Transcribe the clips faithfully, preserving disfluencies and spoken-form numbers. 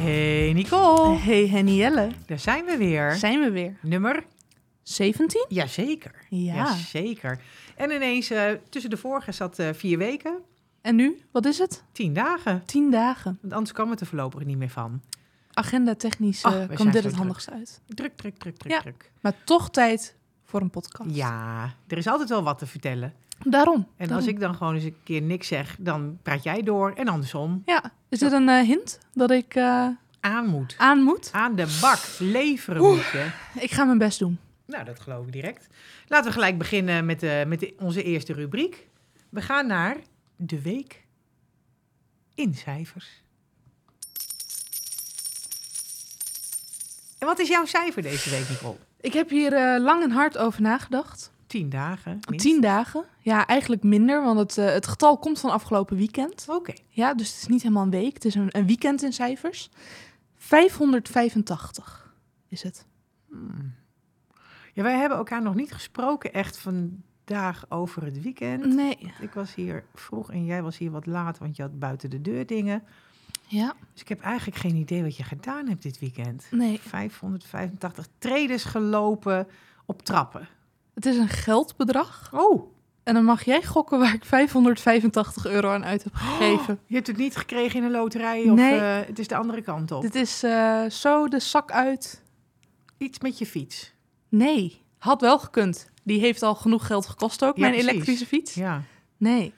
Hey Nicole. Hey Hennielle. Daar zijn we weer. Zijn we weer. Nummer? zeventien? Jazeker. Ja. Jazeker. En ineens, uh, tussen de vorige zat uh, vier weken. En nu? Wat is het? Tien dagen. Tien dagen. Want anders kwam het er voorlopig niet meer van. Agenda technisch uh, Ach, kwam dit het handigst uit. Druk, druk, druk, druk, ja. druk. Maar toch tijd voor een podcast. Ja, er is altijd wel wat te vertellen. Daarom. En daarom. als ik dan gewoon eens een keer niks zeg, dan praat jij door en andersom. Ja. Is dit een uh, hint dat ik uh, aan moet? Aan moet? Aan de bak. Leveren Oeh, moet je. Ik ga mijn best doen. Nou, dat geloof ik direct. Laten we gelijk beginnen met, uh, met de, onze eerste rubriek. We gaan naar de week in cijfers. En wat is jouw cijfer deze week, Nicole? Ik heb hier uh, lang en hard over nagedacht. Tien dagen. Minst. Tien dagen. Ja, eigenlijk minder, want het, uh, het getal komt van afgelopen weekend. Oké. Okay. Ja, dus het is niet helemaal een week. Het is een, een weekend in cijfers. vijfhonderdvijfentachtig is het. Hmm. Ja, wij hebben elkaar nog niet gesproken echt vandaag over het weekend. Nee. Ik was hier vroeg en jij was hier wat laat, want je had buiten de deur dingen. Ja. Dus ik heb eigenlijk geen idee wat je gedaan hebt dit weekend. Nee. vijfhonderdvijfentachtig treden gelopen op trappen. Het is een geldbedrag. Oh. En dan mag jij gokken waar ik vijfhonderdvijfentachtig euro aan uit heb gegeven. Oh, je hebt het niet gekregen in een loterij of nee. uh, het is de andere kant op? Dit is uh, zo de zak uit. Iets met je fiets? Nee, had wel gekund. Die heeft al genoeg geld gekost ook, ja, mijn precies. elektrische fiets. Ja. Nee.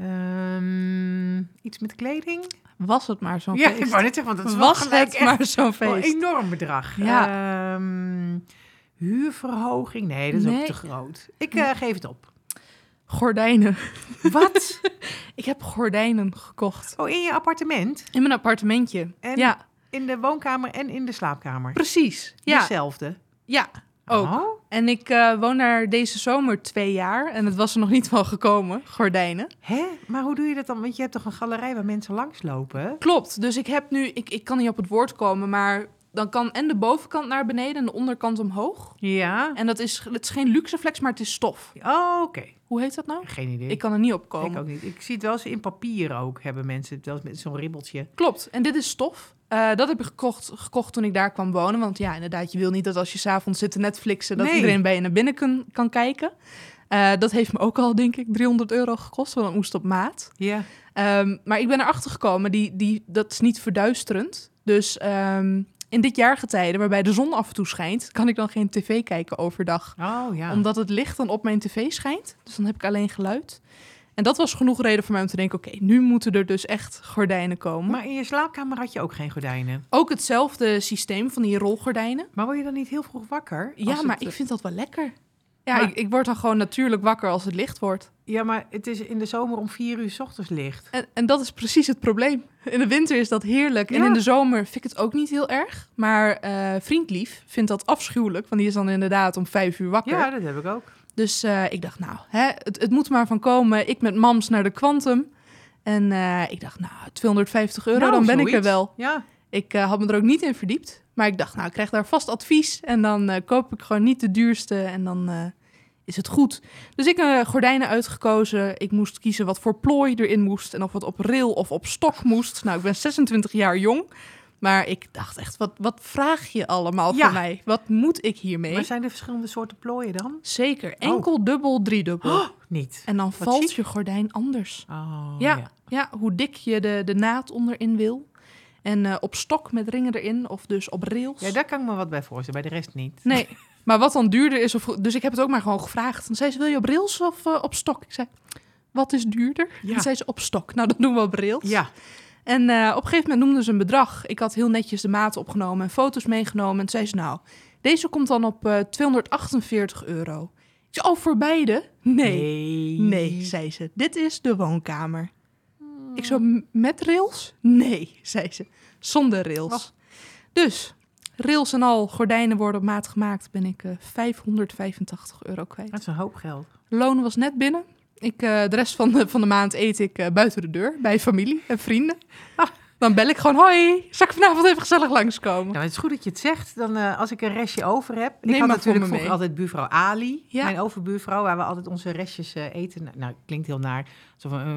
Um, iets met kleding? Was het maar zo'n ja, feest. Ja, ik wou net zeggen, want het was het maar zo'n feest. Een enorm bedrag. Ja. Um, huurverhoging? Nee, dat is nee. ook te groot. Ik uh, geef het op. Gordijnen. Wat? Ik heb gordijnen gekocht. Oh, in je appartement? In mijn appartementje, en ja. In de woonkamer en in de slaapkamer? Precies, ja. Dezelfde? Ja, ook. Oh. En ik uh, woon daar deze zomer twee jaar en het was er nog niet van gekomen, gordijnen. Hè? Maar hoe doe je dat dan? Want je hebt toch een galerij waar mensen langslopen? Klopt, dus ik heb nu, ik, ik kan niet op het woord komen, maar dan kan en de bovenkant naar beneden en de onderkant omhoog. Ja. En dat is, het is geen luxeflex, maar het is stof. Oh, oké. Okay. Hoe heet dat nou? Geen idee. Ik kan er niet op komen. Ik ook niet. Ik zie het wel eens in papier ook, hebben mensen het wel eens met zo'n ribbeltje. Klopt, en dit is stof. Uh, dat heb ik gekocht, gekocht toen ik daar kwam wonen. Want ja, inderdaad, je wil niet dat als je 's avonds zit te Netflixen, dat nee. iedereen bij je naar binnen kun, kan kijken. Uh, dat heeft me ook al, denk ik, driehonderd euro gekost, want dat moest op maat. Ja. Um, maar ik ben erachter gekomen, die, die, dat is niet verduisterend. Dus um, in dit jaargetijde, waarbij de zon af en toe schijnt, kan ik dan geen tv kijken overdag. Oh, ja. Omdat het licht dan op mijn tv schijnt. Dus dan heb ik alleen geluid. En dat was genoeg reden voor mij om te denken, oké, okay, nu moeten er dus echt gordijnen komen. Maar in je slaapkamer had je ook geen gordijnen? Ook hetzelfde systeem van die rolgordijnen. Maar word je dan niet heel vroeg wakker? Ja, maar het... ik vind dat wel lekker. Ja, maar... ik, ik word dan gewoon natuurlijk wakker als het licht wordt. Ja, maar het is in de zomer om vier uur 's ochtends licht. En, en dat is precies het probleem. In de winter is dat heerlijk. Ja. En in de zomer vind ik het ook niet heel erg. Maar uh, vriendlief vindt dat afschuwelijk. Want die is dan inderdaad om vijf uur wakker. Ja, dat heb ik ook. Dus uh, ik dacht, nou, hè, het, het moet maar van komen. Ik met mams naar de Quantum. En uh, ik dacht, nou, tweehonderdvijftig euro, nou, dan ben zoiets. Ik er wel. Ja. Ik uh, had me er ook niet in verdiept. Maar ik dacht, nou, ik krijg daar vast advies. En dan uh, koop ik gewoon niet de duurste. En dan uh, is het goed. Dus ik heb uh, gordijnen uitgekozen. Ik moest kiezen wat voor plooi erin moest. En of het op rail of op stok moest. Nou, ik ben zesentwintig jaar jong. Maar ik dacht echt, wat, wat vraag je allemaal ja. van mij? Wat moet ik hiermee? Maar zijn er verschillende soorten plooien dan? Zeker. Enkel, oh. dubbel, driedubbel. Oh, niet. En dan wat valt ziek. je gordijn anders. Oh, ja, ja. ja, hoe dik je de, de naad onderin wil. En uh, op stok met ringen erin, of dus op rails. Ja, daar kan ik me wat bij voorstellen, bij de rest niet. Nee, maar wat dan duurder is, of, dus ik heb het ook maar gewoon gevraagd. Dan zei ze, wil je op rails of uh, op stok? Ik zei, wat is duurder? Ja. Dan zei ze, op stok. Nou, dan doen we op rails. Ja. En uh, op een gegeven moment noemden ze een bedrag. Ik had heel netjes de maten opgenomen en foto's meegenomen. En toen zei ze, nou, deze komt dan op uh, tweehonderdachtenveertig euro. Ik zei, oh, voor beide? Nee. Nee. Nee, zei ze. Dit is de woonkamer. Hmm. Ik zo, met rails? Nee, zei ze. Zonder rails. Oh. Dus, rails en al, gordijnen worden op maat gemaakt, ben ik uh, vijfhonderdvijfentachtig euro kwijt. Dat is een hoop geld. Loon was net binnen. Ik, uh, de rest van de, van de maand eet ik uh, buiten de deur, bij familie en vrienden. Ah, dan bel ik gewoon, hoi, zal ik vanavond even gezellig langskomen? Nou, het is goed dat je het zegt. Dan, uh, als ik een restje over heb. Neem ik had maar natuurlijk voor me vroeger mee. altijd buurvrouw Ali, ja. mijn overbuurvrouw, waar we altijd onze restjes uh, eten. Nou, klinkt heel naar. Alsof we een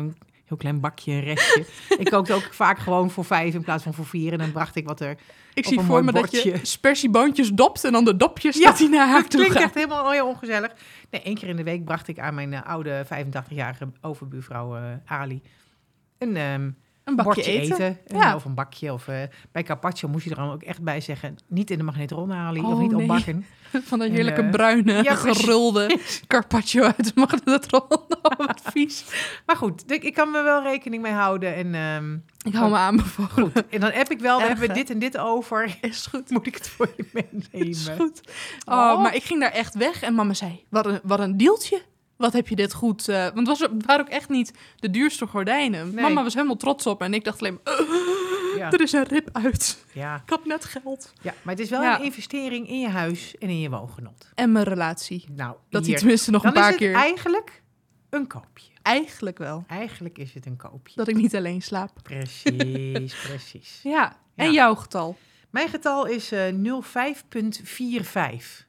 heel klein bakje, een restje. Ik kookte ook vaak gewoon voor vijf in plaats van voor vier. En dan bracht ik wat er Ik op zie een voor mooi me bordje. dat je spersieboontjes dopt en dan de dopjes Ja, dat hij naar haar Dat toe klinkt gaat. echt helemaal heel ongezellig. Nee, één keer in de week bracht ik aan mijn uh, oude vijfentachtigjarige overbuurvrouw uh, Ali een... Um, Een bakje bordje eten. eten. Ja. Of een bakje. Of, uh, bij carpaccio moest je er dan ook echt bij zeggen... niet in de magnetron halen Oh, of niet nee. opbakken. Van een En, heerlijke uh, bruine, ja, gerulde carpaccio uit de magnetron. Oh, wat vies. Maar goed, ik, ik kan me wel rekening mee houden. En, um, Ik hou me aanbevolen. goed. En dan heb ik wel, we Erg, hebben hè? dit en dit over. Is goed. Moet ik het voor je meenemen? Is goed. Oh, Oh. maar ik ging daar echt weg en mama zei, wat een, wat een deeltje. Wat heb je dit goed... Uh, want het was, waren ook echt niet de duurste gordijnen. Nee. Mama was helemaal trots op en ik dacht alleen maar... Uh, Ja. Er is een rib uit. Ja. Ik had net geld. ja, maar het is wel Ja. een investering in je huis en in je woongenot. En mijn relatie. Nou, Dat hij hier. tenminste nog Dan een paar is het keer... eigenlijk een koopje. Eigenlijk wel. Eigenlijk is het een koopje. Dat ik niet alleen slaap. Precies, precies. Ja. En Ja. jouw getal? Mijn getal is uh, nul vijf komma vijfenveertig.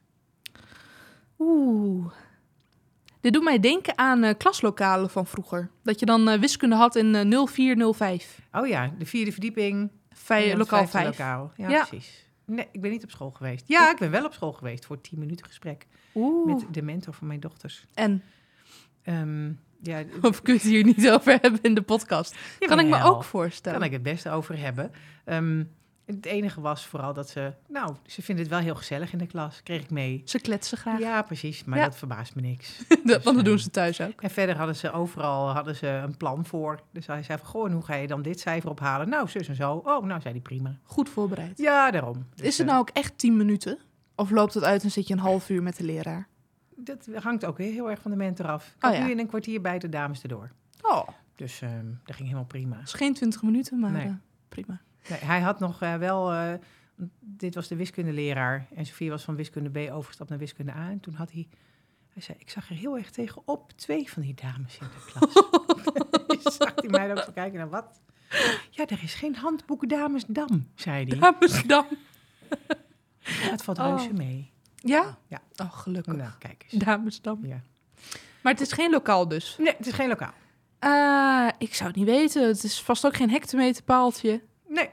Oeh. Dit doet mij denken aan uh, klaslokalen van vroeger. Dat je dan uh, wiskunde had in uh, nul vier nul vijf. Oh ja, de vierde verdieping. Vij, En lokaal het vijfde vijf. Lokaal. Ja, Ja. precies. Nee, ik ben niet op school geweest. Ja, ik ben wel op school geweest voor tien minuten gesprek. Oeh. Met de mentor van mijn dochters. En? Um, ja, Of kun je het hier niet over hebben in de podcast? Kan ik me jawel. ook voorstellen. Kan ik het beste over hebben. Um, het enige was vooral dat ze... Nou, ze vinden het wel heel gezellig in de klas. Kreeg ik mee. Ze kletsen graag. Ja, precies. Maar Ja. dat verbaast me niks. dat, Dus, want dat doen um, ze thuis ook. En verder hadden ze overal hadden ze een plan voor. Dus hij zei van, goh, en hoe ga je dan dit cijfer ophalen? Nou, zus en zo. Oh, nou, zei hij prima. Goed voorbereid. Ja, daarom. Dus, Is het uh, nou ook echt tien minuten? Of loopt het uit en zit je een half uur met de leraar? Dat hangt ook heel erg van de mentor af. Ik Oh, had ja. nu in een kwartier bij de dames erdoor. Oh, Dus um, dat ging helemaal prima. dat is geen twintig minuten, maar Nee. uh, prima. Nee, hij had nog uh, wel... Uh, dit was de wiskundeleraar. En Sofie was van wiskunde B overgestapt naar wiskunde A. En toen had hij... Hij zei, ik zag er heel erg tegenop twee van die dames in de klas. Dus zag hij mij ook zo kijken naar wat? Ja, er is geen handboek Damesdam, zei hij. Damesdam. Dat valt Oh. reuze mee. Ja? Ja. Oh, gelukkig. Nou, kijk eens. Damesdam. Ja. Maar het is geen lokaal dus? Nee, het is geen lokaal. Uh, ik zou het niet weten. Het is vast ook geen hectometerpaaltje. Nee.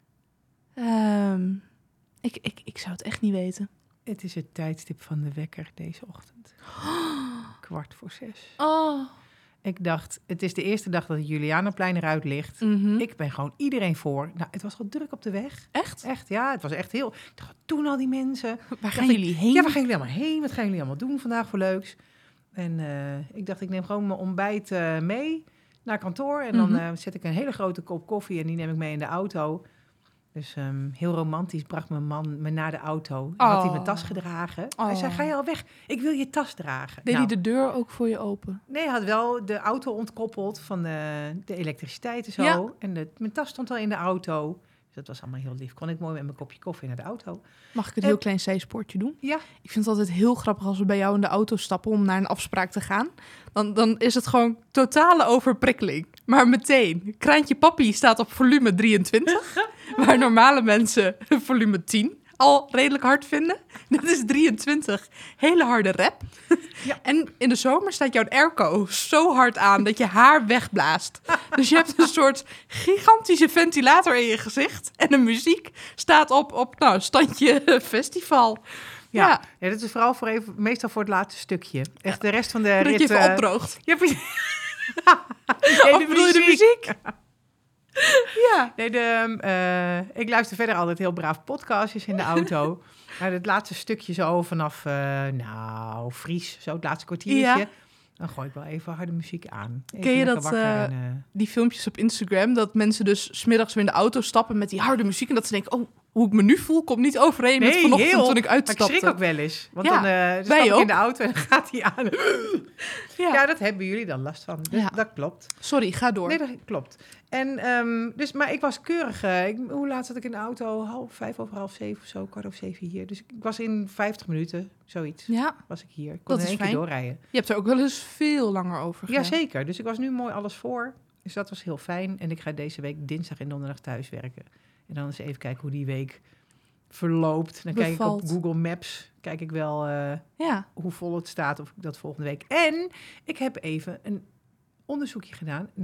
Um, ik, ik, ik zou het echt niet weten. Het is het tijdstip van de wekker deze ochtend. Kwart voor zes. Oh. Ik dacht, het is de eerste dag dat het Julianaplein eruit ligt. Mm-hmm. Ik ben gewoon iedereen voor. Nou, het was al druk op de weg. Echt? Echt, ja. Het was echt heel... Ik dacht, wat doen al die mensen? Waar gaan Dacht ik, jullie heen? Ja, waar gaan jullie allemaal heen? Wat gaan jullie allemaal doen vandaag voor leuks? En uh, ik dacht, ik neem gewoon mijn ontbijt uh, mee naar kantoor. En dan Mm-hmm. uh, zet ik een hele grote kop koffie en die neem ik mee in de auto. Dus um, heel romantisch bracht mijn man me naar de auto. Oh. Had hij mijn tas gedragen. Oh. Hij zei, ga je al weg? Ik wil je tas dragen. Deed Nou, hij de deur ook voor je open? Nee, hij had wel de auto ontkoppeld van de, de elektriciteit en zo. Ja. En de, mijn tas stond al in de auto. Dus dat was allemaal heel lief. Kon ik mooi met mijn kopje koffie naar de auto. Mag ik een En- heel klein zijspoortje doen? Ja. Ik vind het altijd heel grappig als we bij jou in de auto stappen om naar een afspraak te gaan. Dan, dan is het gewoon totale overprikkeling. Maar meteen, Kraantje Papi staat op volume drieëntwintig, waar normale mensen volume tien al redelijk hard vinden. Dit is drieëntwintig, hele harde rap. Ja. En in de zomer staat jouw airco zo hard aan dat je haar wegblaast. Dus je hebt een soort gigantische ventilator in je gezicht. En de muziek staat op, op nou, standje festival. Ja. Ja. ja, dat is vooral voor even, meestal voor het laatste stukje. Echt de rest van de Dat rit... je even eh, opdroogt. Ja, precies. Of Nee, bedoel je de muziek? Ja. Nee, de, uh, ik luister verder altijd heel braaf podcastjes in de auto. Maar het laatste stukje zo vanaf, uh, nou, Fries, zo het laatste kwartiertje. Ja. Dan gooi ik wel even harde muziek aan. Even Ken je lekker dat, wakker uh, en, uh, Die filmpjes op Instagram, dat mensen dus 's middags weer in de auto stappen met die harde muziek. En dat ze denken, oh, hoe ik me nu voel, komt niet overeen met Nee, vanochtend heel. toen ik Maar ik uitstapte. schrik ook wel eens. Want Ja, dan, uh, dan stap wij ik ook. in de auto en dan gaat hij aan. Ja. Ja, dat hebben jullie dan last van. Dus Ja. dat klopt. Sorry, ga door. Nee, dat klopt. En, um, dus, maar ik was keurig. Uh, ik, hoe laat zat ik in de auto? Half vijf over half zeven of zo, kwart over zeven hier. Dus ik was in vijftig minuten, zoiets, Ja, was ik hier. Ik Dat kon in is één keer fijn. doorrijden. je hebt er ook wel eens veel langer over gedaan. Jazeker, dus ik was nu mooi alles voor. Dus dat was heel fijn. En ik ga deze week dinsdag en donderdag thuis werken. En dan eens even kijken hoe die week verloopt. Dan kijk ik Bevalt. op Google Maps, kijk ik wel uh, Ja. hoe vol het staat of ik dat volgende week. En ik heb even een onderzoekje gedaan naar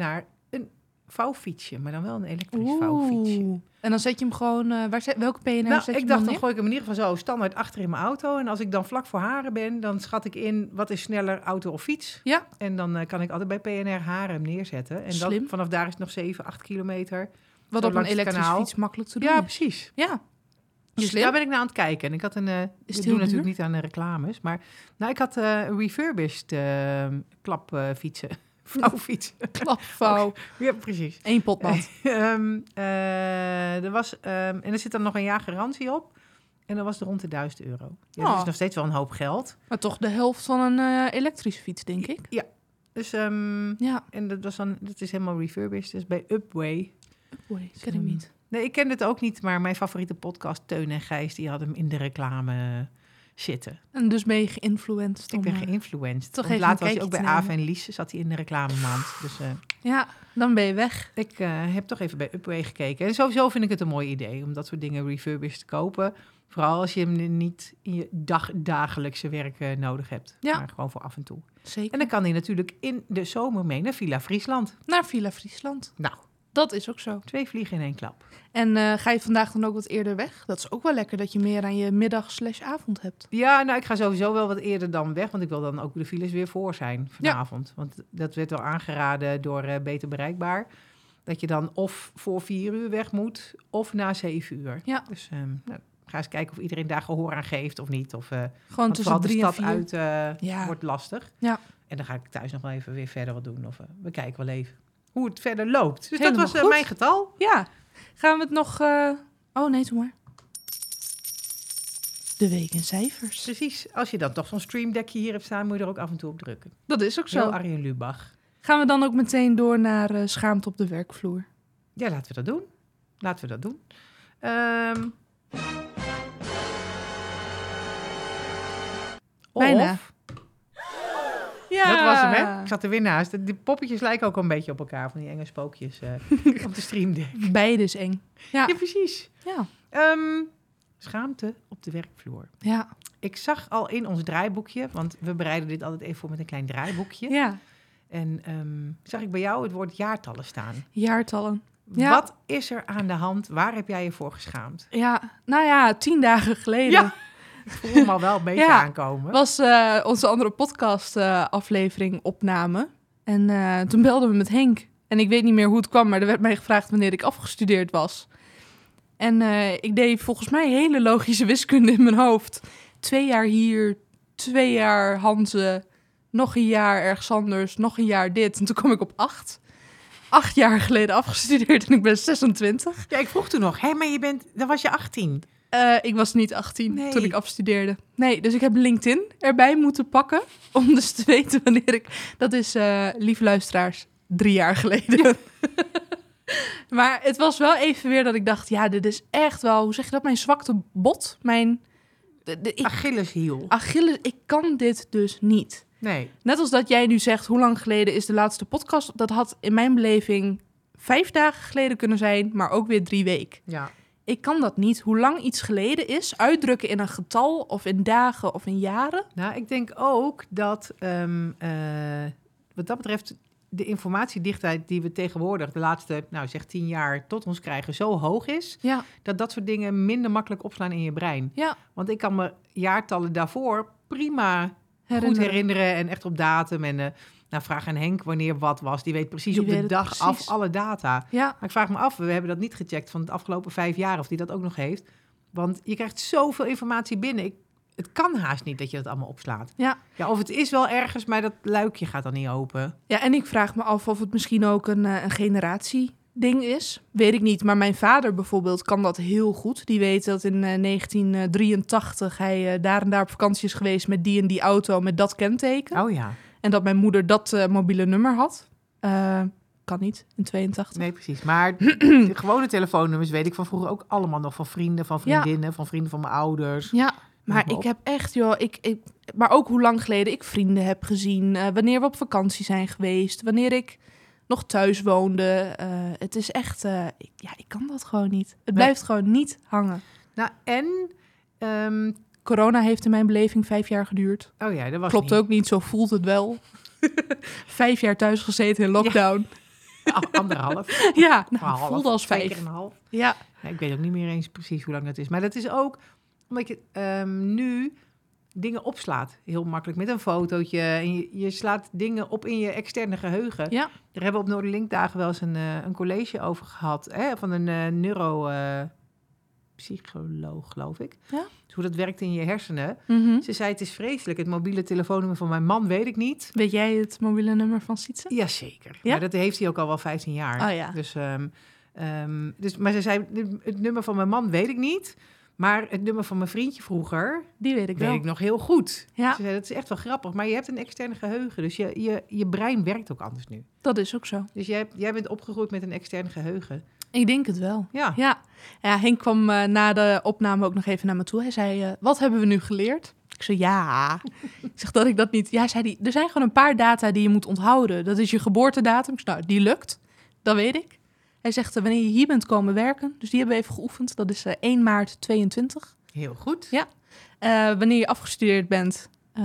een vouwfietsje, maar dan wel een elektrisch vouwfietsje. En dan zet je hem gewoon... Uh, waar zet, welke P N R Nou, zet je ik hem dacht, dan dan gooi ik hem in ieder geval zo standaard achter in mijn auto. En als ik dan vlak voor Haren ben, dan schat ik in wat is sneller, auto of fiets. Ja. En dan uh, kan ik altijd bij P N R Haren hem neerzetten. En Slim. dan, vanaf daar is het nog zeven, acht kilometer. Wat Zo op een langs het elektrische kanaal. fiets makkelijk te doen Ja, is. precies. Ja. Dus Slim. daar ben ik naar aan het kijken. En ik had een... Uh, Is ik het doe heel natuurlijk duur? niet aan de reclames. Maar nou, ik had uh, een refurbished uh, klapfietsen. Uh, Vouwfietsen. Klapvouw. Ja, precies. Eén potmat. um, uh, er was, um, en er zit dan nog een jaar garantie op. En dan was het rond de duizend euro. Ja, Oh. Dat is nog steeds wel een hoop geld. Maar toch de helft van een uh, elektrische fiets, denk ik. Ja. Dus, um, Ja. en dat, was dan, dat is helemaal refurbished. Dus bij Upway. Upway, ken ik niet. Nee, ik ken het ook niet. Maar mijn favoriete podcast, Teun en Gijs, die hadden hem in de reclame zitten. En dus ben je geïnfluenced. Ik om, ben uh, geïnfluenced. toch Want even een later was hij ook kijkje bij te Aaf nemen. en Lies, zat hij in de reclamemand. Dus uh, Ja, dan ben je weg. ik uh, heb toch even bij Upway gekeken. En sowieso vind ik het een mooi idee om dat soort dingen refurbished te kopen. Vooral als je hem niet in je dag, dagelijkse werk uh, nodig hebt. Ja. Maar gewoon voor af en toe. Zeker. En dan kan hij natuurlijk in de zomer mee naar Villa Friesland. Naar Villa Friesland. Nou, Dat is ook zo. twee vliegen in één klap. En uh, ga je vandaag dan ook wat eerder weg? Dat is ook wel lekker dat je meer aan je middag slash avond hebt. Ja, nou, ik ga sowieso wel wat eerder dan weg. Want ik wil dan ook de files weer voor zijn vanavond. Ja. Want dat werd wel aangeraden door uh, Beter Bereikbaar. Dat je dan of voor vier uur weg moet, of na zeven uur. Ja. Dus um, nou, ga eens kijken of iedereen daar gehoor aan geeft of niet. Of, uh, Gewoon tussen de drie en stad vier. uit uh, Ja. wordt lastig. Ja. En dan ga ik thuis nog wel even weer verder wat doen. Of uh, we kijken wel even hoe het verder loopt. Dus Helemaal dat was uh, goed. mijn getal. Ja. Gaan we het nog... Uh... Oh, nee, doe maar. De week in cijfers. Precies. Als je dan toch zo'n streamdeckje hier hebt staan, moet je er ook af en toe op drukken. Dat is ook zo. Zo Arjen Lubach. Gaan we dan ook meteen door naar uh, schaamte op de werkvloer? Ja, laten we dat doen. Laten we dat doen. Um, Bijna. Of, Ja. dat was hem, hè? Ik zat er weer naast. Die poppetjes lijken ook een beetje op elkaar, van die enge spookjes uh, op de streamdeck. Beide is eng. Ja. Ja, precies. Ja. Um, schaamte op de werkvloer. Ja. Ik zag al in ons draaiboekje, want we bereiden dit altijd even voor met een klein draaiboekje. Ja. En um, zag ik bij jou het woord jaartallen staan. Jaartallen. Ja. Wat is er aan de hand? Waar heb jij je voor geschaamd? Ja. Nou ja, tien dagen geleden. Ja. Ik voel hem al wel een beetje Ja. aankomen. Was uh, onze andere podcast uh, aflevering opname. En uh, toen belden we met Henk. En ik weet niet meer hoe het kwam, maar er werd mij gevraagd wanneer ik afgestudeerd was. En uh, ik deed volgens mij hele logische wiskunde in mijn hoofd. Twee jaar hier, twee jaar Hanze, nog een jaar ergens anders, nog een jaar dit. En toen kwam ik op acht. Acht jaar geleden afgestudeerd en ik ben zesentwintig. Ja, ik vroeg toen nog, hé, maar je bent, dan was je achttien. Uh, ik was niet achttien Nee. toen ik afstudeerde. Nee, dus ik heb LinkedIn erbij moeten pakken. Om dus te weten wanneer ik... Dat is, uh, lieve luisteraars, drie jaar geleden. Ja. Maar het was wel even weer dat ik dacht... Ja, dit is echt wel... Hoe zeg je dat? Mijn zwakte bot. Mijn... De, de, ik, Achilleshiel. Achilles, ik kan dit dus niet. Nee. Net als dat jij nu zegt... Hoe lang geleden is de laatste podcast? Dat had in mijn beleving vijf dagen geleden kunnen zijn. Maar ook weer drie weken. Ja. Ik kan dat niet. Hoe lang iets geleden is, uitdrukken in een getal of in dagen of in jaren. Nou, ik denk ook dat um, uh, wat dat betreft de informatiedichtheid die we tegenwoordig de laatste, nou zeg tien jaar tot ons krijgen zo hoog is, Ja. dat dat soort dingen minder makkelijk opslaan in je brein. Ja. Want ik kan me jaartallen daarvoor prima Herinneren. goed herinneren en echt op datum. En uh, nou, vraag aan Henk wanneer wat was. Die weet precies Die op de weet het dag precies. af alle data. Ja. Maar ik vraag me af, we hebben dat niet gecheckt van het afgelopen vijf jaar, of die dat ook nog heeft. Want je krijgt zoveel informatie binnen. Ik, het kan haast niet dat je dat allemaal opslaat. Ja. Ja, of het is wel ergens, maar dat luikje gaat dan niet open. Ja, en ik vraag me af of het misschien ook een, uh, een generatieding is. Weet ik niet, maar mijn vader bijvoorbeeld kan dat heel goed. Die weet dat in uh, negentien drieëntachtig hij uh, daar en daar op vakantie is geweest met die en die auto met dat kenteken. Oh ja. En dat mijn moeder dat uh, mobiele nummer had. Uh, kan niet, in tweeëntachtig. Nee, precies. Maar de gewone telefoonnummers weet ik van vroeger ook allemaal nog van vrienden, van vriendinnen, ja. van vrienden van mijn ouders. Ja, maar ik heb echt, joh, ik, ik, maar ook hoe lang geleden ik vrienden heb gezien. Uh, wanneer we op vakantie zijn geweest. Wanneer ik nog thuis woonde. Uh, het is echt, uh, ik, ja, ik kan dat gewoon niet. Het blijft nee. gewoon niet hangen. Nou, en... Um, Corona heeft in mijn beleving vijf jaar geduurd. Oh ja, dat was Klopt niet. ook niet, zo voelt het wel. Vijf jaar thuis gezeten in lockdown. Anderhalf. Ja, Maar nou, half, voelde als twee vijf. keer een half. Ja, Ja, ik weet ook niet meer eens precies hoe lang dat is. Maar dat is ook omdat je ehm, nu dingen opslaat. Heel makkelijk met een fotootje. En je, je slaat dingen op in je externe geheugen. ja. Daar hebben we op Noorderlinkdagen wel eens een, uh, een college over gehad. Hè? Van een uh, neuropsycholoog, uh, geloof ik. Ja. Dus hoe dat werkt in je hersenen. Mm-hmm. Ze zei, het is vreselijk. Het mobiele telefoonnummer van mijn man weet ik niet. Weet jij het mobiele nummer van Sietse? Jazeker. Ja? Maar dat heeft hij ook al wel vijftien jaar. Oh ja. Dus, um, um, dus, maar ze zei, het nummer van mijn man weet ik niet. Maar het nummer van mijn vriendje vroeger, Die weet ik weet wel. ik nog heel goed. Ja. Ze zei, dat is echt wel grappig. Maar je hebt een externe geheugen. Dus je, je, je brein werkt ook anders nu. Dat is ook zo. Dus jij, jij bent opgegroeid met een extern geheugen. Ik denk het wel. Ja. Ja, ja Henk kwam uh, na de opname ook nog even naar me toe. Hij zei, uh, wat hebben we nu geleerd? Ik zei, ja. Ik zeg dat ik dat niet... Ja, hij zei, die, er zijn gewoon een paar data die je moet onthouden. Dat is je geboortedatum. Ik zei, nou, die lukt. Dat weet ik. Hij zegt, uh, wanneer je hier bent komen werken. Dus die hebben we even geoefend. Dat is uh, één maart tweeëntwintig. Heel goed. Ja. Uh, wanneer je afgestudeerd bent, uh,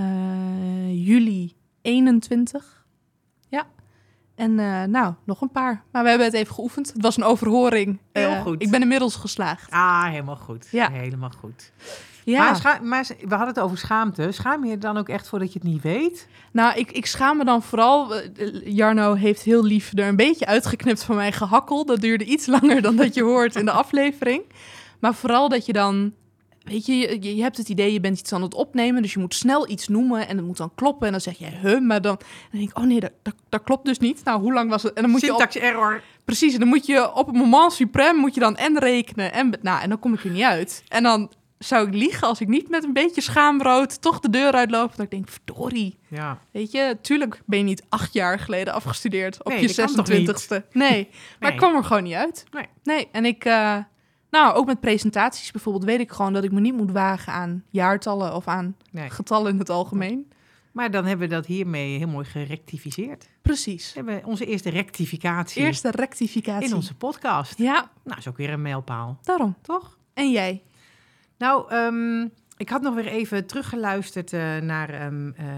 juli eenentwintig. Ja. En uh, nou, nog een paar. Maar we hebben het even geoefend. Het was een overhoring. Heel Uh, goed. Ik ben inmiddels geslaagd. Ah, helemaal goed. Ja. Helemaal goed. Ja. Maar, scha- maar we hadden het over schaamte. Schaam je je dan ook echt voor dat je het niet weet? Nou, ik, ik schaam me dan vooral... Uh, Jarno heeft heel lief er een beetje uitgeknipt van mijn gehakkel. Dat duurde iets langer dan dat je hoort in de aflevering. Maar vooral dat je dan... Weet je, je, je hebt het idee, je bent iets aan het opnemen, dus je moet snel iets noemen en het moet dan kloppen. En dan zeg je, huh, maar dan, dan denk ik, oh nee, dat, dat, dat klopt dus niet. Nou, hoe lang was het? En dan moet Syntax je op, error. precies, en dan moet je op het moment suprême, moet je dan en rekenen en, nou, en dan kom ik er niet uit. En dan zou ik liegen als ik niet met een beetje schaamrood toch de deur uitloop. Dat ik denk, verdorie. Ja. Weet je, tuurlijk ben je niet acht jaar geleden afgestudeerd op Nee, je dat kan toch zesentwintigste. Nee, maar Nee. ik kwam er gewoon niet uit. Nee. Nee, en ik... Uh, Nou, ook met presentaties bijvoorbeeld weet ik gewoon dat ik me niet moet wagen aan jaartallen of aan Nee. getallen in het algemeen. Maar dan hebben we dat hiermee heel mooi gerectificeerd. Precies. We hebben onze eerste rectificatie Eerste rectificatie. in onze podcast. Ja, Nou, is ook weer een mijlpaal, daarom. toch? En jij? Nou, um, ik had nog weer even teruggeluisterd uh, naar um, uh,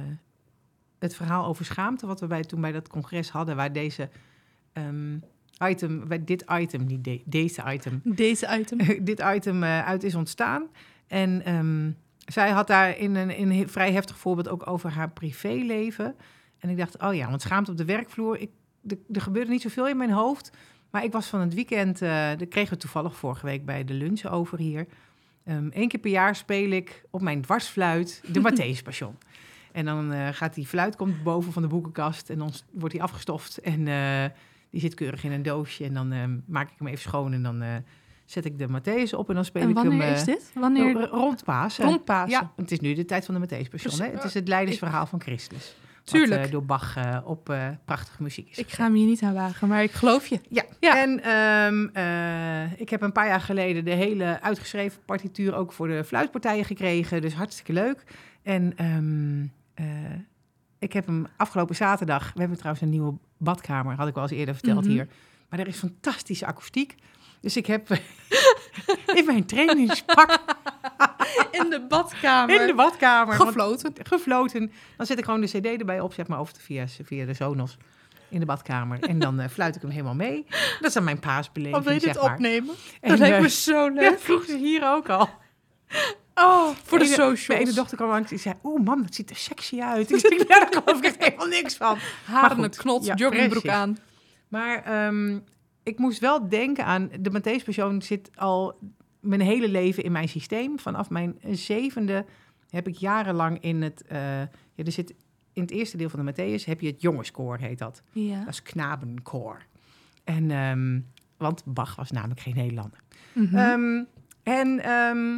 het verhaal over schaamte... wat we bij, toen bij dat congres hadden, waar deze... Um, item, bij dit item, niet de, deze item... Deze item. dit item uh, uit is ontstaan. En um, zij had daar in een, in een vrij heftig voorbeeld ook over haar privéleven. En ik dacht, oh ja, want schaamte op de werkvloer... Ik, de, er gebeurde niet zoveel in mijn hoofd... Maar ik was van het weekend, uh, dat kregen we toevallig vorige week bij de lunch over hier. Um, Eén keer per jaar speel ik op mijn dwarsfluit de Matthäus Passion. En dan uh, gaat die fluit komt boven van de boekenkast en dan wordt die afgestoft. En uh, die zit keurig in een doosje en dan uh, maak ik hem even schoon en dan uh, zet ik de Matthäus op en dan speel En ik hem... wanneer uh, is dit? Wanneer? r- rond Pasen. Rond Pasen. Ja, het is nu de tijd van de Matthäus Passion. Hè? Het is het lijdensverhaal van Christus. Tuurlijk. Wat uh, door Bach uh, op uh, prachtige muziek is. Ik ga me hier niet aan wagen, maar ik geloof je. Ja, Ja. en um, uh, ik heb een paar jaar geleden de hele uitgeschreven partituur ook voor de fluitpartijen gekregen. Dus hartstikke leuk. En um, uh, ik heb hem afgelopen zaterdag... We hebben trouwens een nieuwe badkamer, had ik wel eens eerder verteld Mm-hmm. hier. Maar er is fantastische akoestiek. Dus ik heb in mijn trainingspak... In de badkamer. In de badkamer. want- Gefloten. gefloten. Dan zet ik gewoon de cd erbij op, zeg maar, of via, via de Sonos in de badkamer. En dan uh, fluit ik hem helemaal mee. Dat is dan mijn paasbeleving, Of wil je dit zeg maar. opnemen? En, Dat lijkt uh, me zo leuk. Ja, vroeg ze hier ook al. Oh, voor de Ene- socials. Mijn ene dochter kwam langs en zei, oeh mam, dat ziet er sexy uit. Ik zei, ja, daar geloof ik echt helemaal niks van. Haren, Maar een goed, knot, ja, joggingbroek precies. aan. Maar um, ik moest wel denken aan, de Matthäus Passion zit al mijn hele leven in mijn systeem. Vanaf mijn zevende heb ik jarenlang in het, uh, ja, er zit in het eerste deel van de Matthäus heb je het jongenskoor, heet dat. Ja. Dat is knabenkoor. En, um, want Bach was namelijk geen Nederlander. Mhm. Um, en um,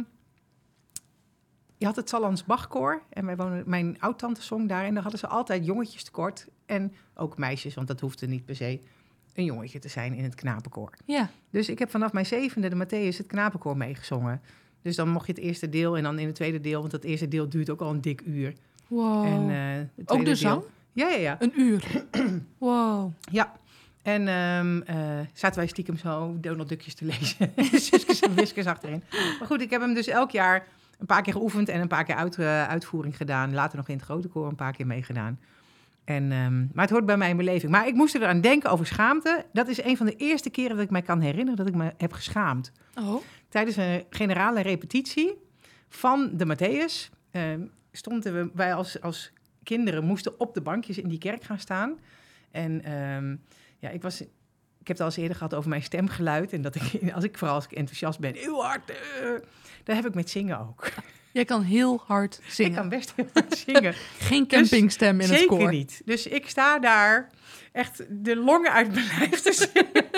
je had het Sallands Bachkoor. En wij wonen, mijn oud-tante zong daar. En dan hadden ze altijd jongetjes tekort. En ook meisjes, want dat hoefde niet per se een jongetje te zijn in het knapenkoor. Ja. Dus ik heb vanaf mijn zevende de Matthäus het knapenkoor meegezongen. Dus dan mocht je het eerste deel en dan in het tweede deel... want dat eerste deel duurt ook al een dik uur. Wow. En, uh, het Ook tweede de deel- zang? Ja, ja, ja. Een uur. Wow. Ja. En um, uh, zaten wij stiekem zo Donald Duckjes te lezen. Suskes en Wiskes achterin. Maar goed, ik heb hem dus elk jaar een paar keer geoefend... en een paar keer uit, uh, uitvoering gedaan. Later nog in het grote koor een paar keer meegedaan. En, um, maar het hoort bij mijn beleving. Maar ik moest er aan denken over schaamte. Dat is een van de eerste keren dat ik mij kan herinneren dat ik me heb geschaamd. Oh. Tijdens een generale repetitie van de Matthäus uh, stonden we, wij als, als kinderen moesten op de bankjes in die kerk gaan staan. En um, ja, ik was... Ik heb het al eens eerder gehad over mijn stemgeluid. En dat ik, als ik vooral als ik enthousiast ben, heel hard. Uh, dat heb ik met zingen ook. Jij kan heel hard zingen. Ik kan best heel hard zingen. Geen campingstem dus in het koor. Zeker niet. Dus ik sta daar echt de longen uit mijn lijf te zingen.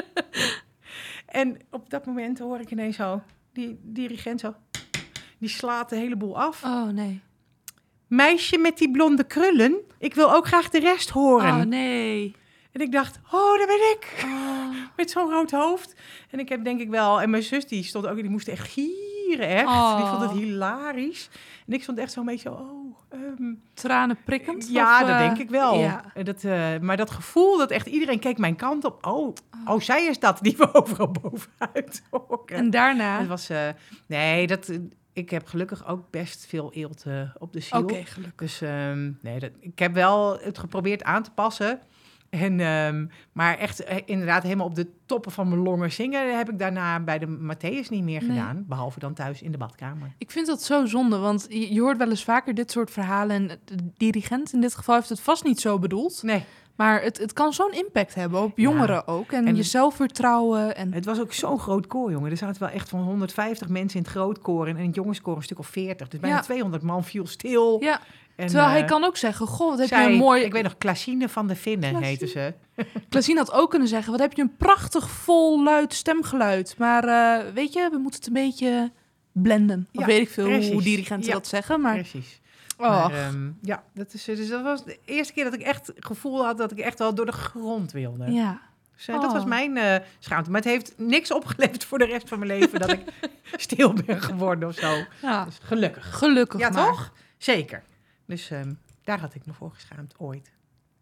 En op dat moment hoor ik ineens zo, die dirigent zo, die slaat de hele boel af. Oh nee. Meisje met die blonde krullen, ik wil ook graag de rest horen. Oh nee. En ik dacht, oh, daar ben ik. Oh. Met zo'n rood hoofd. En ik heb denk ik wel... En mijn zus, die stond ook... Die moest echt gieren, echt. Oh. Die vond het hilarisch. En ik stond echt zo'n beetje... Oh, um, tranen prikkend? Ja, of, dat uh, denk ik wel. Ja. Dat, uh, maar dat gevoel dat echt iedereen keek mijn kant op. Oh, oh. oh zij is dat die we overal bovenuit horen. En daarna? Het was... Uh, nee, dat... Ik heb gelukkig ook best veel eelt uh, op de ziel. Oké, okay, gelukkig. Dus um, nee, dat, ik heb wel het geprobeerd aan te passen... En, um, maar echt uh, inderdaad helemaal op de toppen van mijn longen zingen... heb ik daarna bij de Matthäus niet meer nee. gedaan. Behalve dan thuis in de badkamer. Ik vind dat zo zonde, want je, je hoort wel eens vaker dit soort verhalen... en de dirigent in dit geval heeft het vast niet zo bedoeld. Nee. Maar het, het kan zo'n impact hebben op jongeren ja. ook. En, en je zelfvertrouwen. En... Het was ook zo'n groot koor, jongen. Er zaten wel echt van honderdvijftig mensen in het grootkoor... en in het jongenskoor een stuk of veertig. Dus bijna ja. tweehonderd man viel stil... Ja. En, Terwijl uh, hij kan ook zeggen, goh, wat heb zij, je een mooi... Ik weet nog, Klasine van de Vinnen Klasine. heette ze. Klasine had ook kunnen zeggen, wat heb je een prachtig, vol, luid stemgeluid. Maar uh, weet je, we moeten het een beetje blenden. Of ja, weet ik veel precies. Hoe dirigenten ja, dat zeggen. Maar... Precies. Oh. Maar, um, ja, dat, is, dus dat was de eerste keer dat ik echt het gevoel had... dat ik echt wel door de grond wilde. Ja. Dus uh, oh. dat was mijn uh, schaamte. Maar het heeft niks opgeleverd voor de rest van mijn leven... dat ik stil ben geworden of zo. Ja. Dus gelukkig. Gelukkig Ja, maar. toch? Zeker. Dus um, daar had ik me voor geschaamd, ooit.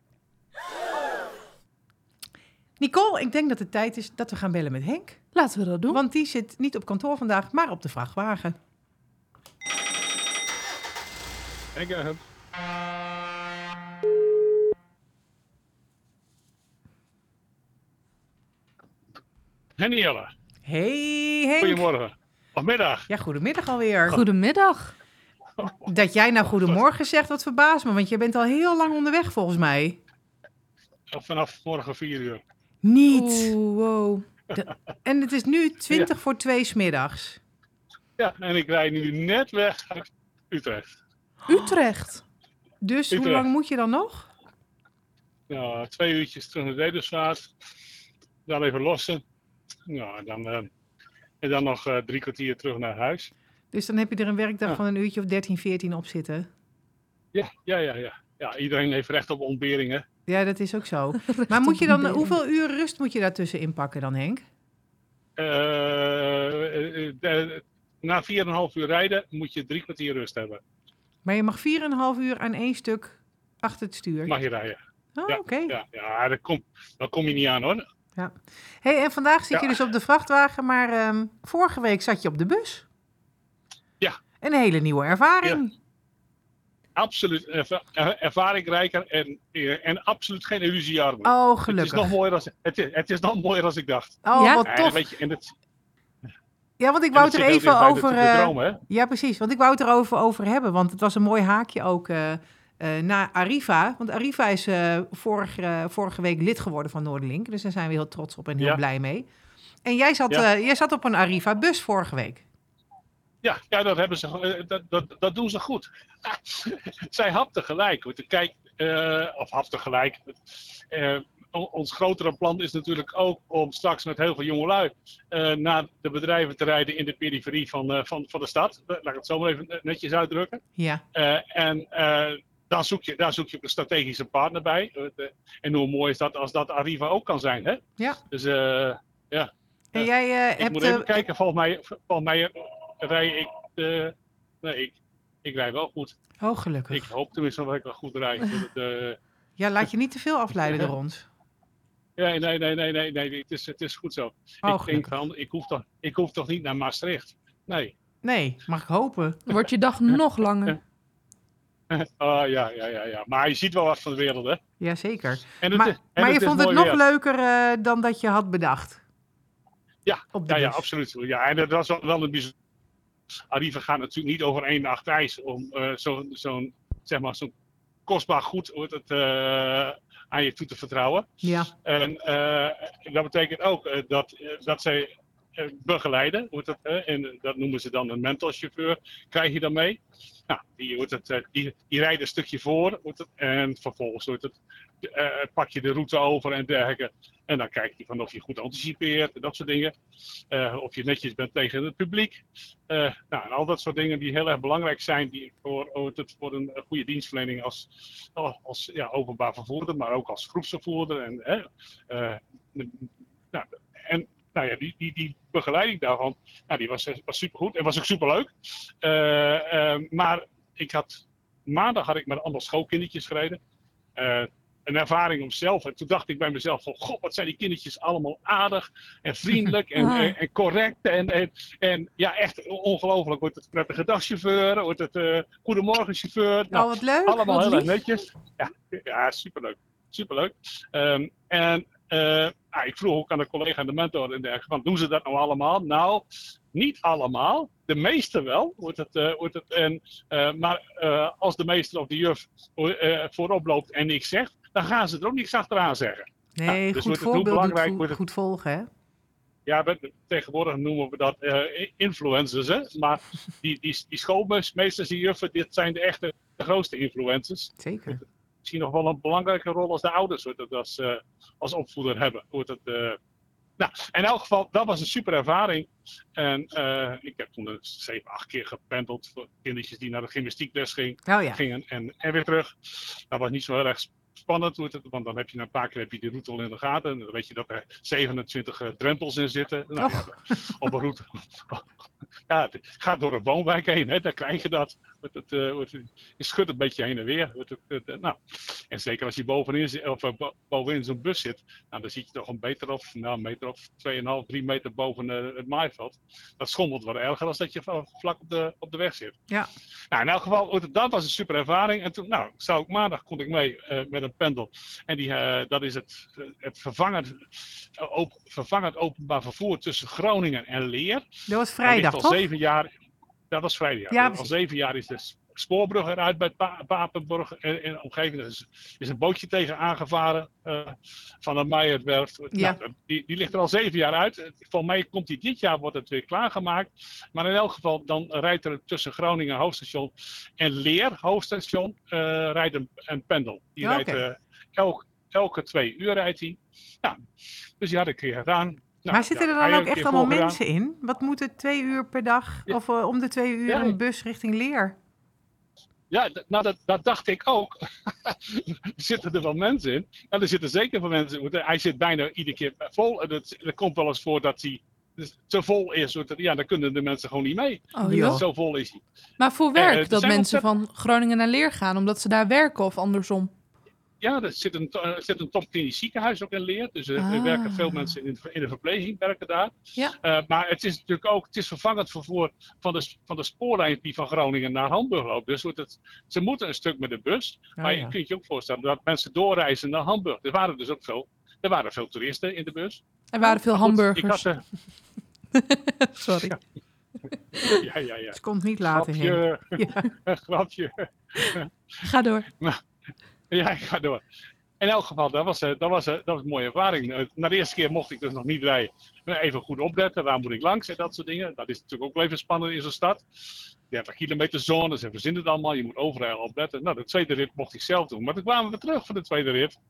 Nicole, ik denk dat het tijd is dat we gaan bellen met Henk. Laten we dat doen. Want die zit niet op kantoor vandaag, maar op de vrachtwagen. Henk, uh, Hennielle. Hey Henk. Goedemorgen. Of middag. Ja, goedemiddag alweer. Goedemiddag. Dat jij nou goedemorgen zegt, dat verbaast me. Want je bent al heel lang onderweg, volgens mij. Vanaf morgen vier uur. Niet. Oeh, wow. De, en het is nu twintig ja. voor twee 's middags. Ja, en ik rijd nu net weg uit Utrecht. Utrecht? Dus Utrecht. Hoe lang moet je dan nog? Nou, twee uurtjes terug naar Dedemsvaart. Dan even lossen. Nou, dan, uh, en dan nog uh, drie kwartier terug naar huis. Dus dan heb je er een werkdag ja. van een uurtje of dertien, veertien op zitten? Ja, ja, ja, ja. Ja, iedereen heeft recht op ontberingen. Ja, dat is ook zo. Maar moet je dan, hoeveel uur rust moet je daartussen inpakken dan, Henk? Uh, de, na vier en een half uur rijden moet je drie kwartier rust hebben. Maar je mag vier en een half uur aan één stuk achter het stuur? Mag je rijden. Oh, ja, oké. Okay. Ja, ja daar, kom, daar kom je niet aan, hoor. Ja. Hey, en vandaag zit ja. je dus op de vrachtwagen, maar um, vorige week zat je op de bus. Ja. Een hele nieuwe ervaring. Ja. Absoluut erva- ervaringrijker en, en absoluut geen illusiearm. Oh, gelukkig. Het is nog mooier als, het is, het is nog mooier als ik dacht. Oh, ja? wat tof. En weet je, en het, ja, want ik wou het er even over... De, de droom, hè? Ja, precies. Want ik wou het erover over hebben, want het was een mooi haakje ook uh, uh, naar Arriva. Want Arriva is uh, vorige, uh, vorige week lid geworden van Noorderlink. Dus daar zijn we heel trots op en heel ja. blij mee. En jij zat, ja. uh, jij zat op een Arriva-bus vorige week. Ja, ja dat, hebben ze, dat, dat, dat doen ze goed. Zij hapten gelijk. Kijk, uh, of hapten gelijk. Uh, ons grotere plan is natuurlijk ook om straks met heel veel jongelui uh, naar de bedrijven te rijden in de periferie van, uh, van, van de stad. Laat ik het zo maar even netjes uitdrukken. Ja. Uh, en uh, daar, zoek je, daar zoek je een strategische partner bij. Uh, de, en hoe mooi is dat als dat Arriva ook kan zijn, hè? Ja. Dus uh, ja. En jij uh, ik hebt... moet even uh, kijken, volgens mij, volgens mij rij ik... Uh, nee, ik, ik rij wel goed. Oh, gelukkig. Ik hoop tenminste dat ik wel goed rijd. Het, uh... Ja, laat je niet te veel afleiden door ons. Ja, nee, nee, nee, nee, nee. Het is, het is goed zo. Oh, ik denk van, ik hoef, toch, ik hoef toch niet naar Maastricht? Nee. Nee, mag ik hopen. Wordt je dag nog langer? Oh, ja, ja, ja, ja. Maar je ziet wel wat van de wereld, hè? Jazeker. En het, Maar, en maar je het is vond het mooi nog weer. leuker uh, dan dat je had bedacht? Ja, Op de ja, ja, bus. absoluut. Ja, en dat was wel, wel een bijzonder. Arriva gaat natuurlijk niet over één nacht ijs om uh, zo'n, zo'n, zeg maar, zo'n kostbaar goed wordt het, uh, aan je toe te vertrouwen. Ja. En uh, dat betekent ook uh, dat, uh, dat zij uh, begeleiden, wordt het, uh, en dat noemen ze dan een mentorchauffeur, krijg je dan mee. Nou, die, wordt het, uh, die, die rijdt een stukje voor wordt het, en vervolgens wordt het, uh, pak je de route over en dergelijke. En dan kijk je van of je goed anticipeert en dat soort dingen. Uh, of je netjes bent tegen het publiek. Uh, nou, en al dat soort dingen die heel erg belangrijk zijn die voor, voor een goede dienstverlening als, als ja, openbaar vervoerder, maar ook als groepsvervoerder. En, uh, nou, en nou ja, die, die, die begeleiding daarvan, nou, die was, was supergoed en was ook superleuk. Uh, uh, maar ik had, maandag had ik met allemaal schoolkindertjes gereden. Uh, een ervaring om zelf. En toen dacht ik bij mezelf van, god, wat zijn die kindertjes allemaal aardig en vriendelijk en, Ah. en, en correct. En, en, en ja, echt ongelooflijk. Wordt het prettige dagchauffeur, wordt het uh, goedemorgen chauffeur. Nou, oh, wat leuk. Allemaal wat heel lief. erg netjes. Ja, ja, superleuk. Superleuk. Um, en uh, ah, ik vroeg ook aan de collega en de mentor en dergelijke, van, doen ze dat nou allemaal? Nou, niet allemaal. De meeste wel, wordt het, uh, wordt het, en, uh, maar uh, als de meester of de juf uh, voorop loopt en niks zegt, dan gaan ze er ook niks achteraan zeggen. Nee, nou, dus goed wordt het voorbeeld doet belangrijk, vo- wordt het, goed volgen, hè? ja, tegenwoordig noemen we dat uh, influencers, hè? Maar die, die, die schoolmeesters, die juffen, dit zijn de echte de grootste influencers. Zeker. Misschien nog wel een belangrijke rol als de ouders, wordt het als, uh, als opvoeder hebben. Wordt het, uh, nou, in elk geval, dat was een super ervaring. En uh, ik heb toen zeven, acht keer gependeld voor kindertjes die naar de gymnastiekles ging, oh, ja. gingen en, en weer terug. Dat was niet zo heel erg spannend, want dan heb je na een paar keer heb je die route al in de gaten. En dan weet je dat er zevenentwintig uh, drempels in zitten. Nou, ja, op een route. Ja, het gaat door een woonwijk heen, hè, dan krijg je dat. Het, het, uh, het, je schudt een beetje heen en weer. Het, het, het, nou. En zeker als je bovenin, of, uh, bovenin zo'n bus zit, nou, dan zit je toch een meter of, nou, een meter of tweeënhalf, drie meter boven uh, het maaiveld. Dat schommelt wat erger dan dat je vlak op de, op de weg zit. Ja. Nou, in elk geval, dat was een super ervaring. En toen, nou, zou ik maandag kon ik mee uh, met een pendel. En die, uh, dat is het, het vervangend, uh, op, vervangend openbaar vervoer tussen Groningen en Leer. Dat was vrijdag, al toch? Zeven jaar, dat was vrijdag. Ja, al zeven jaar is de spoorbrug eruit bij pa- Papenburg en, en omgeving. Er is, is een bootje tegen aangevaren uh, van de Meijerwerft. Ja. Nou, die, die ligt er al zeven jaar uit. Volgens mij komt die dit jaar, wordt het weer klaargemaakt. Maar in elk geval, dan rijdt er tussen Groningen hoofdstation en Leer hoofdstation uh, rijdt een, een pendel. Die Ja, rijdt okay. uh, elk, elke twee uur rijdt hij. Ja, dus die had ik een keer gedaan. Nou, maar zitten ja, er dan ook echt allemaal voorgedaan. mensen in? Wat moet er twee uur per dag, ja. of uh, om de twee uur ja. een bus richting Leer? Ja, nou dat, dat dacht ik ook. Zitten er wel mensen in? Nou, er zitten zeker wel mensen in. Hij zit bijna iedere keer vol. En het, er komt wel eens voor dat hij te vol is. Ja, dan kunnen de mensen gewoon niet mee. Oh, ja. Zo vol is hij. Maar voor werk, uh, dat mensen ontzettend... van Groningen naar Leer gaan, omdat ze daar werken of andersom? Ja, er zit een, er zit een topklinisch ziekenhuis ook in Leer. Dus er ah. werken veel mensen in de, in de verpleging werken daar. Ja. Uh, maar het is natuurlijk ook, het is vervangend vervoer van de, van de spoorlijn die van Groningen naar Hamburg loopt. Dus het, ze moeten een stuk met de bus. Oh, maar ja. je kunt je ook voorstellen dat mensen doorreizen naar Hamburg. Er waren dus ook veel, er waren veel toeristen in de bus. Er waren veel goed, hamburgers. Ik had, uh... Sorry. Ja. Ja, ja, ja. Het komt niet later Grapje. heen. Ja. Grapje. Ga door. Maar, ja, ik ga door. In elk geval, dat was, dat was, dat was een mooie ervaring. Na de eerste keer mocht ik dus nog niet rijden. Even goed opletten, waar moet ik langs en dat soort dingen. Dat is natuurlijk ook wel even spannend in zo'n stad. dertig kilometer zones en verzinnen het allemaal. Je moet overal opletten. Nou, de tweede rit mocht ik zelf doen. Maar toen kwamen we terug van de tweede rit.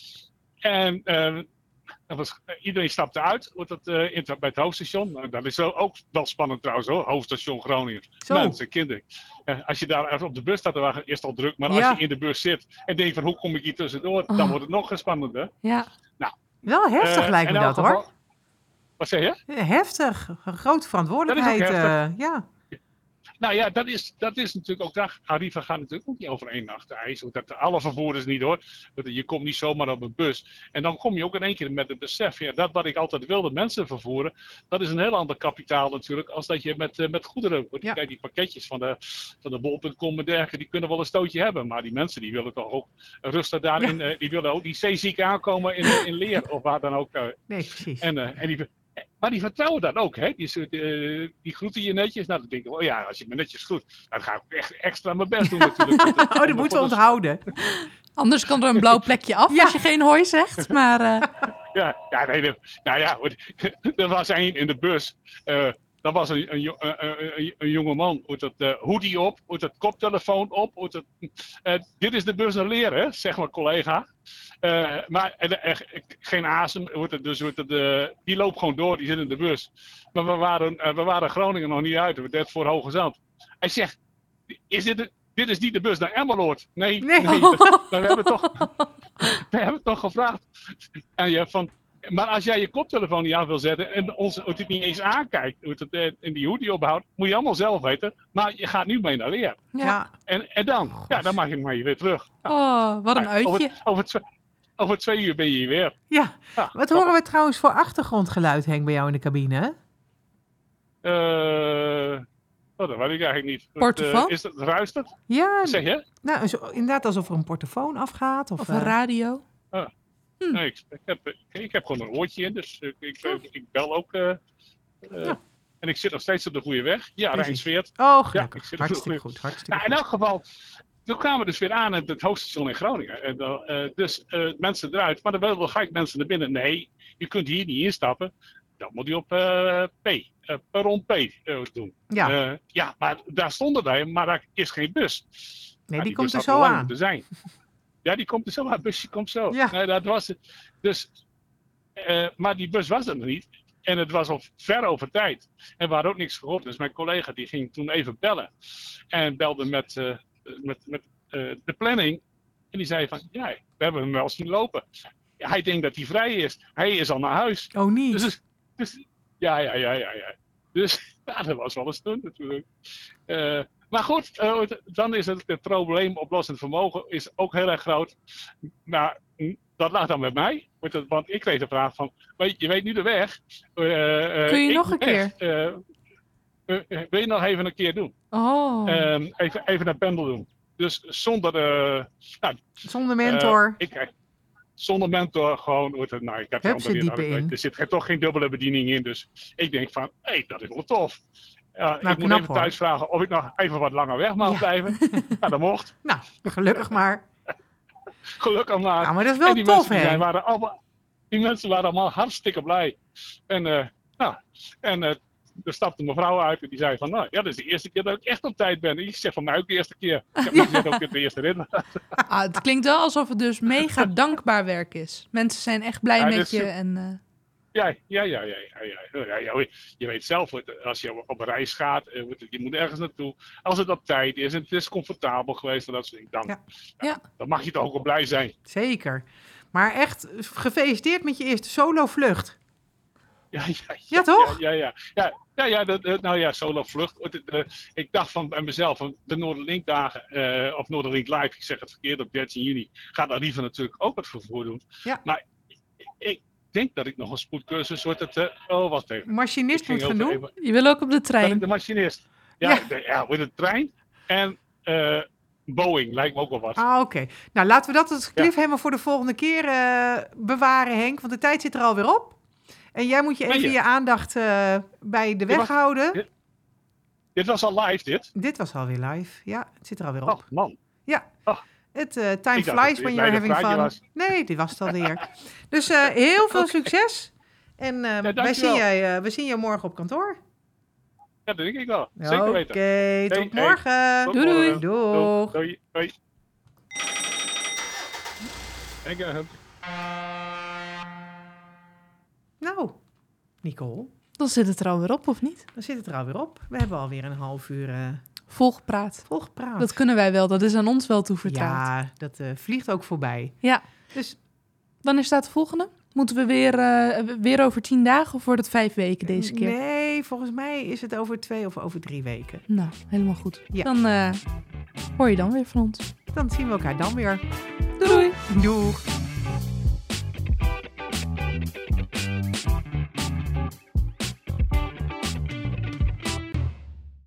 En uh, dat was, iedereen stapte uit wordt het, uh, in, bij het hoofdstation. Nou, dat is ook wel spannend trouwens hoor, hoofdstation Groningen. Zo. Mensen, kinderen. Uh, als je daar op de bus staat, dan was het eerst al druk. Maar Ja. als je in de bus zit en denkt van hoe kom ik hier tussendoor, Oh. dan wordt het nog spannender. Ja. Nou, Wel heftig uh, lijkt me dat geval, hoor. Wat zeg je? Ja, heftig. Een grote verantwoordelijkheid. Dat is ook Uh, ja. Nou ja, dat is, dat is natuurlijk ook daar. Arriva gaat natuurlijk ook niet over één nacht ijs. Dat alle vervoerders niet hoor. Je komt niet zomaar op een bus. En dan kom je ook in één keer met het besef. Ja, dat wat ik altijd wilde, mensen vervoeren. Dat is een heel ander kapitaal natuurlijk. Als dat je met, uh, met goederen. Ja. Kijk, die pakketjes van de, van de bol punt com en dergelijke. Die kunnen wel een stootje hebben. Maar die mensen die willen toch ook rustig daarin. Ja. Uh, die willen ook niet zeeziek aankomen in, in Leer. Of waar dan ook. Uh. Nee, precies. En, uh, en die. Maar die vertrouwen dat ook, hè? Die, die, die groeten je netjes. Nou, dan denk ik, oh ja, als je me netjes groet, dan ga ik echt extra mijn best doen natuurlijk. Oh, dat moeten we onthouden. Anders kan er een blauw plekje af ja. als je geen hoi zegt, maar... Uh... Ja, ja, nee, de, nou ja, er was één in de bus. Uh, dat was een, een, een, een, een jonge man met het uh, hoodie op, met het koptelefoon op. Met het, uh, dit is de bus naar Leer, hè, zeg maar collega. Uh, maar uh, uh, geen asem, dus het, uh, die loopt gewoon door, die zit in de bus. Maar we waren, uh, we waren Groningen nog niet uit, we net voor Hoge Zand. Hij zegt, is dit, de, dit is niet de bus naar Emmeloord. Nee, nee. nee we, we, hebben toch, we hebben toch gevraagd. En je, van, maar als jij je koptelefoon niet aan wil zetten en ons het niet eens aankijkt en die hoodie ophoudt, moet je allemaal zelf weten. Maar je gaat nu mee naar Leer. Ja. En, en dan, ja, dan mag je maar weer terug. Oh, wat een uitje. Over, over, twee, over twee uur ben je hier weer. Ja. ja. Wat horen we trouwens voor achtergrondgeluid, Henk, bij jou in de cabine? Uh, oh, dat weet ik eigenlijk niet. Portofoon? Uh, is dat, ruist het? Ja. Zeg je? Nou, zo, inderdaad alsof er een portofoon afgaat. Of, of een uh... radio. Uh. Hm. Nee, ik, ik, heb, ik, ik heb gewoon een oortje in, dus ik, ik, ik bel ook. Uh, uh, ja. En ik zit nog steeds op de goede weg. Ja, Rijnsweert. Oh, gelukkig. Ja, hartstikke goed. Hartstikke nou, in elk geval, toen kwamen we dus weer aan op het hoofdstation in Groningen. En, uh, dus uh, mensen eruit, maar dan wilden gelijk mensen naar binnen. Nee, je kunt hier niet instappen. Dan moet je op uh, P, uh, perron P uh, doen. Ja. Uh, ja, maar daar stonden wij, maar daar is geen bus. Nee, nou, die, die komt er zo aan. Te zijn. Ja, die komt er zo aan. Het busje komt zo. Ja. Nee, dat was het. Dus, uh, maar die bus was er nog niet. En het was al ver over tijd. En we hadden ook niks gehoord. Dus mijn collega die ging toen even bellen. En belde met, uh, met, met uh, de planning. En die zei van, ja, we hebben hem wel zien lopen. Ja, hij denkt dat hij vrij is. Hij is al naar huis. Oh, niet? Dus, dus, ja, ja, ja, ja, ja. Dus ja, dat was wel een stunt natuurlijk. Uh, maar goed, uh, dan is het, het probleemoplossend vermogen is ook heel erg groot. Maar dat lag dan met mij. Want ik kreeg de vraag van, je weet nu de weg. Uh, uh, Kun je nog een keer? Uh, uh, uh, wil je nog even een keer doen? Oh. Um, even, even een pendel doen. Dus zonder... Uh, nou, zonder mentor. Uh, ik, zonder mentor gewoon... Nou, ik heb Hup, zit diep in. Er zit toch geen dubbele bediening in. Dus ik denk van, hé, hey, dat is wel tof. Uh, nou, ik moet knap, even thuis hoor. vragen of ik nog even wat langer weg mag ja. blijven. Nou, dat mocht. Nou, gelukkig maar. Gelukkig maar. Ja, maar dat is wel en die tof, mensen, hè? Die, waren allemaal, die mensen waren allemaal hartstikke blij. En, uh, nou, en uh, er stapte een mevrouw uit en die zei van, nou, ja, dat is de eerste keer dat ik echt op tijd ben. En ik zeg van mij ook de eerste keer. Ik heb niet gezegd ook de eerste rit. Ah, het klinkt wel alsof het dus mega dankbaar werk is. Mensen zijn echt blij ja, met je. En, uh... Ja, ja, ja, ja, ja, ja, ja. Je weet zelf, als je op een reis gaat, je moet ergens naartoe. Als het op tijd is en het is comfortabel geweest, dat soort dingen, dan, ja. Ja, dan mag je toch ook wel blij zijn. Zeker. Maar echt gefeliciteerd met je eerste solo-vlucht. Ja, ja, ja, ja, toch? Ja, ja, ja. Ja, ja, de, nou ja, solo-vlucht. Ik dacht van bij mezelf, van de Noorderlink-dagen, uh, of Noorderlink Live, ik zeg het verkeerd, op dertien juni, gaat Arriva natuurlijk ook het vervoer doen. Ja. Maar ik Ik denk dat ik nog een spoedcursus wordt het. Uh, oh, wacht even. Machinist moet gaan doen. Even... Je wil ook op de trein. De machinist. Ja, ja. De, ja met de trein. En uh, Boeing lijkt me ook wel wat. Ah, oké. Okay. Nou, laten we dat als cliffhanger ja. voor de volgende keer uh, bewaren, Henk. Want de tijd zit er alweer op. En jij moet je even je, je aandacht uh, bij de weg was, houden. Dit, dit was al live, dit? Dit was alweer live. Ja, het zit er alweer op. Oh, man. Ja. Oh. Het uh, time flies when you're having fun. Was. Nee, dit was het alweer. Dus uh, heel veel okay. succes. En uh, ja, wij, zien jij, uh, we zien je morgen op kantoor. Ja, dat denk ik wel. Zeker okay, weten. Oké, tot hey, morgen. Hey, tot doei, morgen. Doeg. Doei. Doei. Doei. Nou, Nicole. Dan zit het er alweer op, of niet? Dan zit het er alweer op. We hebben alweer een half uur... Uh, Volgepraat. Volgepraat. Dat kunnen wij wel. Dat is aan ons wel toevertrouwd. Ja, dat uh, vliegt ook voorbij. Ja. Dus wanneer staat de volgende? Moeten we weer, uh, weer over tien dagen of wordt het vijf weken deze keer? Nee, Nee, volgens mij is het over twee of over drie weken. Nou, helemaal goed. Ja. Dan uh, hoor je dan weer van ons. Dan zien we elkaar dan weer. Doei! Doeg!